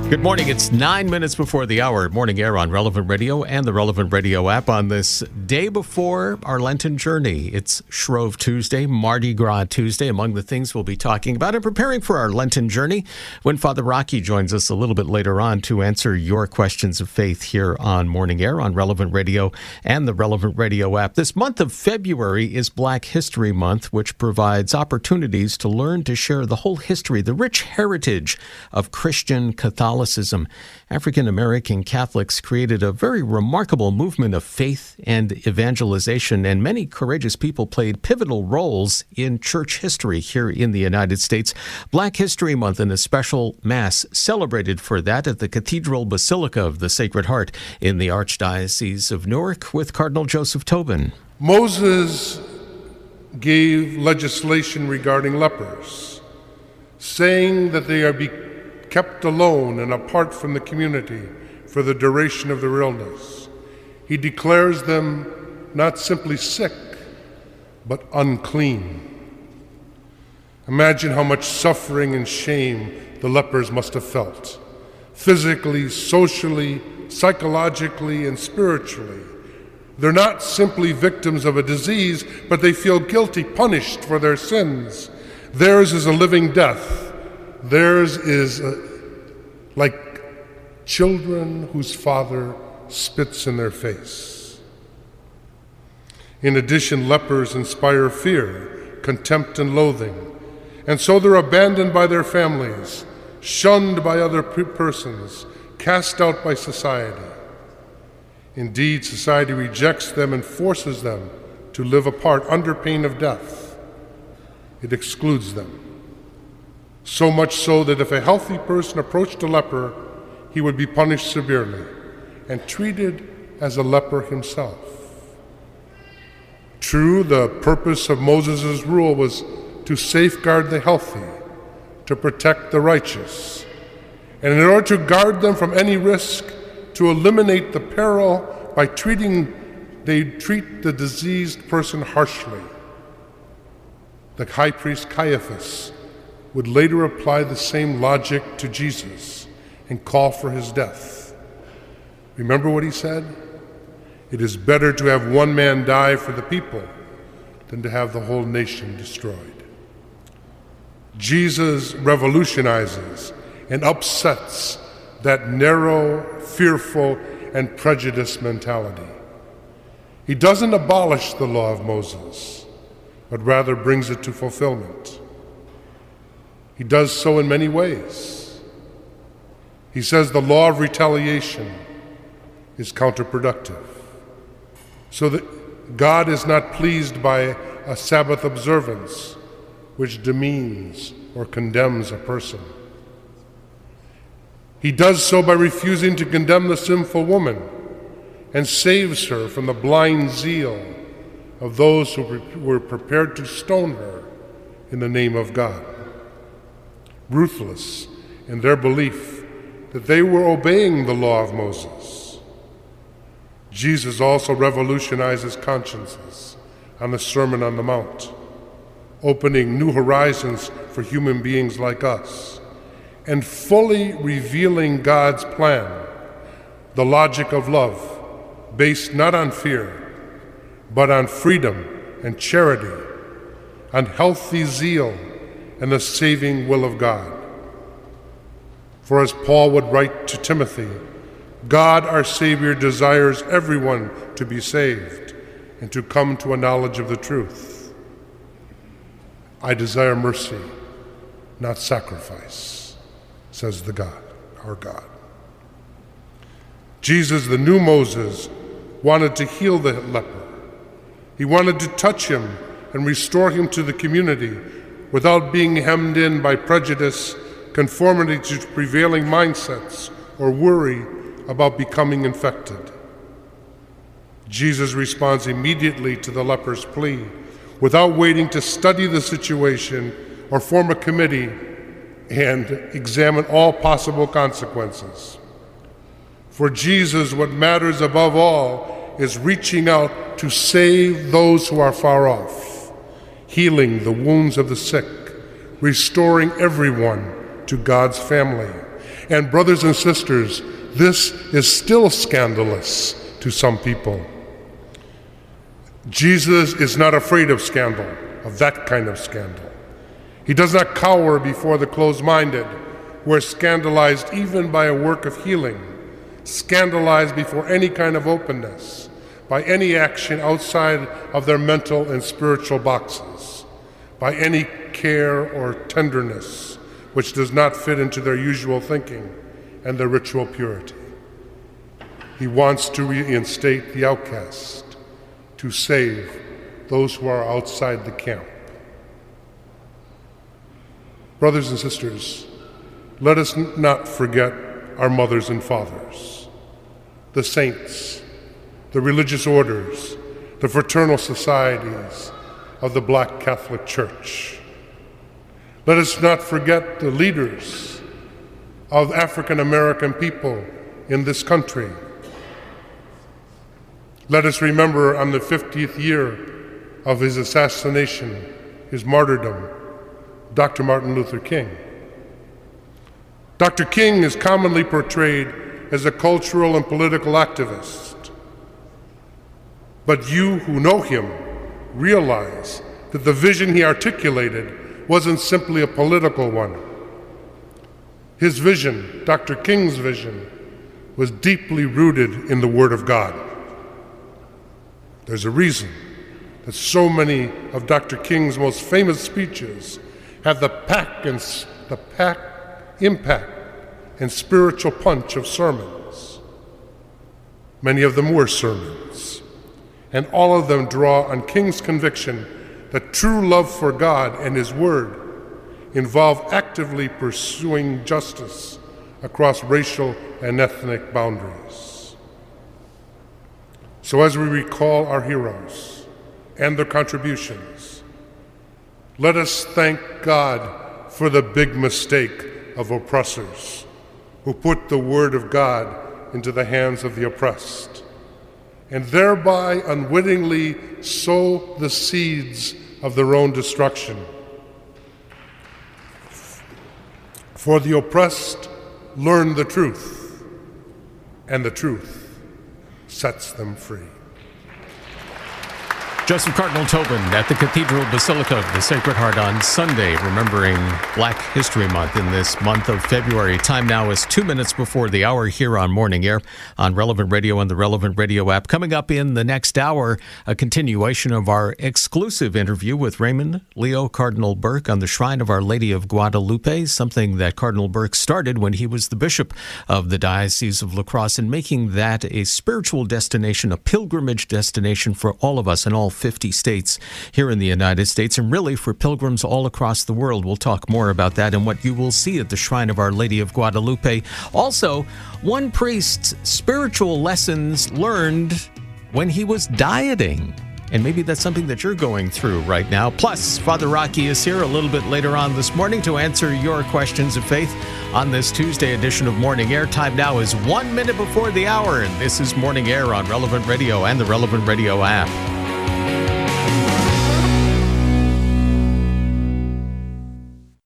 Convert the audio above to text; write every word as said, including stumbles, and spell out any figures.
Good morning. It's nine minutes before the hour. Morning Air on Relevant Radio and the Relevant Radio app on this day before our Lenten journey. It's Shrove Tuesday, Mardi Gras Tuesday, among the things we'll be talking about and preparing for our Lenten journey when Father Rocky joins us a little bit later on to answer your questions of faith here on Morning Air on Relevant Radio and the Relevant Radio app. This month of February is Black History Month, which provides opportunities to learn to share the whole history, the rich heritage of Christian Catholicism. African-American Catholics created a very remarkable movement of faith and evangelization, and many courageous people played pivotal roles in church history here in the United States. Black History Month and a special Mass celebrated for that at the Cathedral Basilica of the Sacred Heart in the Archdiocese of Newark with Cardinal Joseph Tobin. Moses gave legislation regarding lepers, saying that they are be kept alone and apart from the community for the duration of their illness. He declares them not simply sick, but unclean. Imagine how much suffering and shame the lepers must have felt, physically, socially, psychologically, and spiritually. They're not simply victims of a disease, but they feel guilty, punished for their sins. Theirs is a living death. Theirs is uh, like children whose father spits in their face. In addition, lepers inspire fear, contempt, and loathing, and so they're abandoned by their families, shunned by other persons, cast out by society. Indeed, society rejects them and forces them to live apart under pain of death. It excludes them. So much so that if a healthy person approached a leper, he would be punished severely and treated as a leper himself. True, the purpose of Moses' rule was to safeguard the healthy, to protect the righteous, and in order to guard them from any risk, to eliminate the peril by treating, they treat the diseased person harshly. The high priest Caiaphas would later apply the same logic to Jesus and call for his death. Remember what he said? It is better to have one man die for the people than to have the whole nation destroyed. Jesus revolutionizes and upsets that narrow, fearful, and prejudiced mentality. He doesn't abolish the law of Moses, but rather brings it to fulfillment. He does so in many ways. He says the law of retaliation is counterproductive, so that God is not pleased by a Sabbath observance which demeans or condemns a person. He does so by refusing to condemn the sinful woman and saves her from the blind zeal of those who were prepared to stone her in the name of God, ruthless in their belief that they were obeying the law of Moses. Jesus also revolutionizes consciences on the Sermon on the Mount, opening new horizons for human beings like us, and fully revealing God's plan, the logic of love, based not on fear, but on freedom and charity, on healthy zeal and the saving will of God. For as Paul would write to Timothy, God our Savior desires everyone to be saved and to come to a knowledge of the truth. I desire mercy, not sacrifice, says the God, our God. Jesus, the new Moses, wanted to heal the leper. He wanted to touch him and restore him to the community without being hemmed in by prejudice, conformity to prevailing mindsets, or worry about becoming infected. Jesus responds immediately to the leper's plea without waiting to study the situation or form a committee and examine all possible consequences. For Jesus, what matters above all is reaching out to save those who are far off, healing the wounds of the sick, restoring everyone to God's family, And brothers and sisters, this is still scandalous to some people. Jesus is not afraid of scandal, of that kind of scandal. He does not cower before the closed-minded, who are scandalized even by a work of healing, scandalized before any kind of openness, by any action outside of their mental and spiritual boxes, by any care or tenderness which does not fit into their usual thinking and their ritual purity. He wants to reinstate the outcast, to save those who are outside the camp. Brothers and sisters, let us not forget our mothers and fathers, the saints, the religious orders, the fraternal societies of the Black Catholic Church. Let us not forget the leaders of African American people in this country. Let us remember on the fiftieth year of his assassination, his martyrdom, Doctor Martin Luther King. Doctor King is commonly portrayed as a cultural and political activist. But you who know him realize that the vision he articulated wasn't simply a political one. His vision, Doctor King's vision, was deeply rooted in the Word of God. There's a reason that so many of Doctor King's most famous speeches have the pack and the pack impact and spiritual punch of sermons. Many of them were sermons, and all of them draw on King's conviction that true love for God and His Word involve actively pursuing justice across racial and ethnic boundaries. So as we recall our heroes and their contributions, let us thank God for the big mistake of oppressors who put the Word of God into the hands of the oppressed, and thereby unwittingly sow the seeds of their own destruction. For the oppressed learn the truth, and the truth sets them free. Joseph Cardinal Tobin at the Cathedral Basilica of the Sacred Heart on Sunday, remembering Black History Month in this month of February. Time now is two minutes before the hour here on Morning Air on Relevant Radio and the Relevant Radio app. Coming up in the next hour, a continuation of our exclusive interview with Raymond Leo Cardinal Burke on the Shrine of Our Lady of Guadalupe, something that Cardinal Burke started when he was the bishop of the Diocese of La Crosse, and making that a spiritual destination, a pilgrimage destination for all of us in all fifty states here in the United States, and really for pilgrims all across the world. We'll talk more about that and what you will see at the Shrine of Our Lady of Guadalupe. Also, one priest's spiritual lessons learned when he was dieting. And maybe that's something that you're going through right now. Plus, Father Rocky is here a little bit later on this morning to answer your questions of faith on this Tuesday edition of Morning Air. Time now is one minute before the hour, and this is Morning Air on Relevant Radio and the Relevant Radio app.